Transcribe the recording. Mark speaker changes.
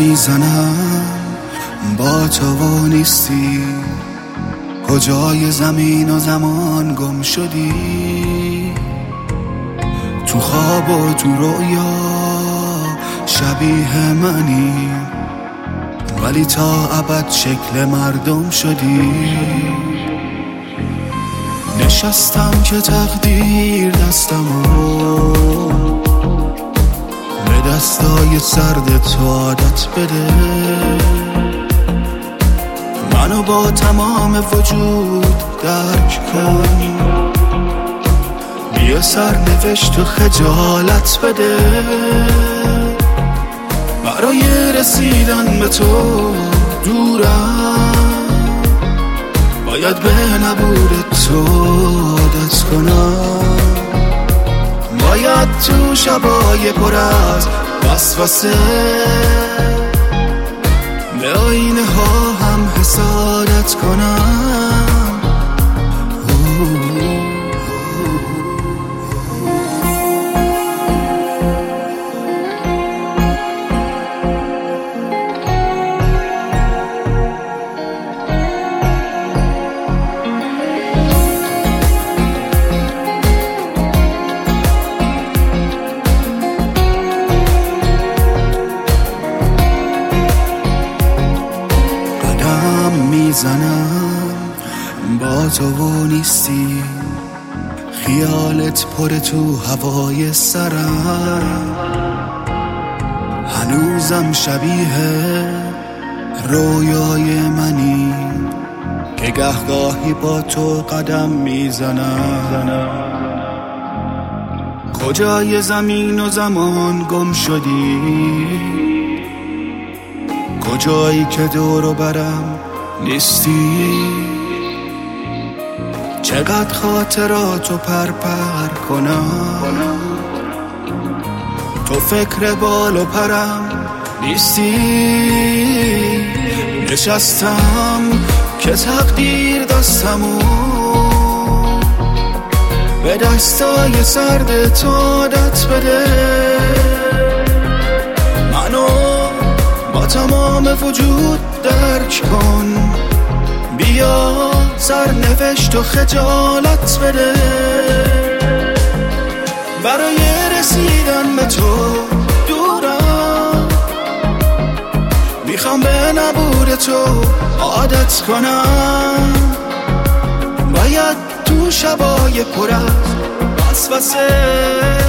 Speaker 1: میزنم با تو و نیستی، کجای زمین و زمان گم شدی؟ تو خواب و تو رویا شبیه منی، ولی تا ابد شکل مردم شدی. نشستم که تقدیر دستمو به دستای سرد تو عادت بده، منو با تمام وجود درک کن، بیا سرنوشت و خجالت بده. برای رسیدن به تو دورم، باید به نبود تو عادت کنم، باید تو شبای پر از وسوسه به آینه ها هم حسادت کنم. میزنم با تو و نیستی، خیالت پر تو هوای سرم، هنوزم شبیه رویای منی که گهگاهی با تو قدم میزنم. کجای زمین و زمان گم شدی؟ کجایی که دور و برم نیستی؟ چقدر خاطراتو پر کنم، تو فکر بال و پرم نیستی. نشستم که تقدیر دستمو به دستای سرد تو عادت بده، منو با تمام وجود درک کن، بیا سرنوشت و خجالت بده. برای رسیدن به تو دورم، میخوام به نبود تو عادت کنم، باید تو شبای پر از وسوسه